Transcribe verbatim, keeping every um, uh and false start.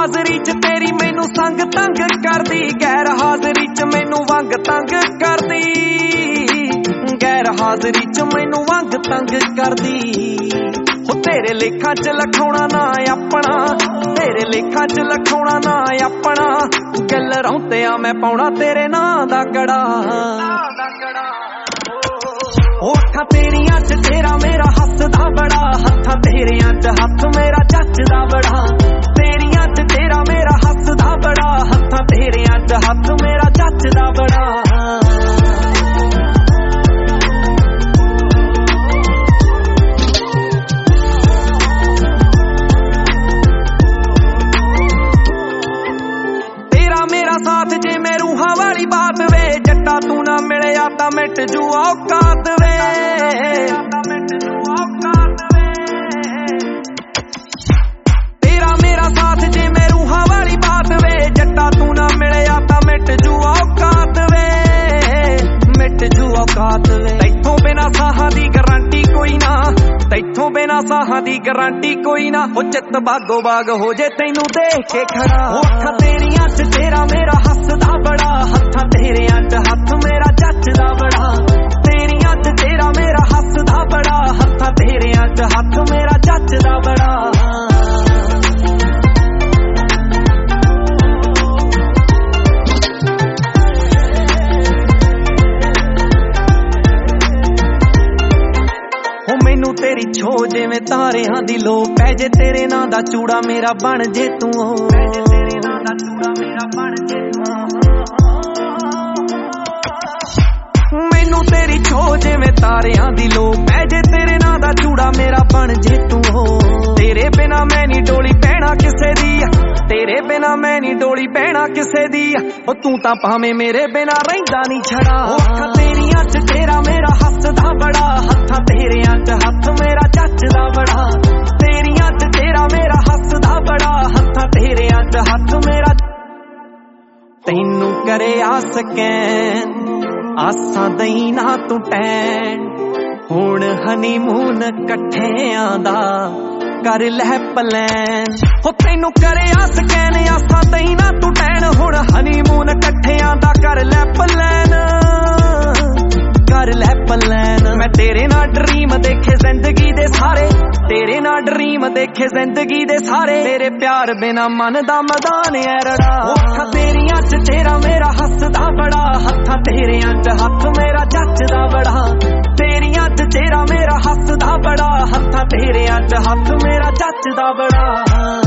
ਹਾਜ਼ਰੀ च तेरी मैनू संग तंग करदी, गैर हाजरी च मैनू वंग तंग करदी, गैर हाजरी च मैनू वंग तंग करदी। हो तेरे लेखा च लखाउणा ना अपना, तेरे लेखा च लखाउणा ना अपना, गल रौंते आ मैं पाउणा तेरे नां दा गड़ा। अखां तेरियां च तेरा मेरा हसदा बड़ा, हत्थां तेरियां च हत्थ मेरा जचदा बड़ा, तेरियां च तेरा मेरा हसदा बड़ा, हत्थां तेरियां च हत्थ मेरा जचदा बड़ा। तेरा मेरा साथ जे मैं रूहां वाली बात वे, जट्टा तू ना मिलिया तां मिट जू औकात वे। तेरा मेरा साथ जे मैं रूहां वाली बात वे, जट्टा तू ना मिलिया तां मिट जू औकात वे, मिट जू औकात वे। तैथों बिना साहां दी गारंटी कोई ना, तैथों बिना साहां दी गारंटी कोई ना, हो चित बागो बाग हो जे तैनू देख के खड़ा। अखां तेरियां च तेरा मेरा हसदा बड़ा, हत्थां तेरियां च हत्थ मेरा जचदा बड़ा, तेरियां च तेरा मेरा हसदा बड़ा, हत्थां तेरियां च हत्थ मेरा जचदा बड़ा। मैनू तेरी छो जिवें तारियां दी लो, पै जे तेरे नां दा चूड़ा मेरा बन जे तू, पै जे तेरे नां दा चूड़ा मेरा बन जे तू। मैनू तेरी छो जिवें तारियां दी लो, पै जे तेरे नां दा चूड़ा मेरा बन जे तू। तेरे बिना मैं नी डोली पैना किसे दी, तेरे बिना मैं नी डोली पैना किसे दी, ओ तू तां भावें मेरे बिना रहिंदा नी छड़ा। अखां तेरियां च तेरा मेरा हसदा बड़ा, हत्थां तेरियां च हत्थ मेरा जचदा बड़ा, तेरियां च तेरा मेरा हसदा बड़ा, हत्थां तेरियां च हत्थ मेरा। तैनू करे आ सकैन आसां दई ना तू टैन, हुण हनीमून कट्ठियां दा कर लै प्लैन। हो तैनू करे आ सकैन आसां दई ना तू टैन, हुण हनीमून कट्ठियां दा कर लै प्लैन, कर लै प्लैन। मैं तेरे नाल ड्रीम देखे जिंदगी दे सारे, तेरे नाल ड्रीम देखे जिंदगी दे सारे, तेरे प्यार बिना मन दा मैदान ऐ रड़ा। अखां तेरियां च तेरा मेरा हसदा बड़ा, हत्थां तेरियां च हत्थ मेरा जचदा बड़ा, तेरियां च तेरा मेरा हसदा बड़ा, हत्थां तेरियां च हत्थ मेरा जचदा बड़ा।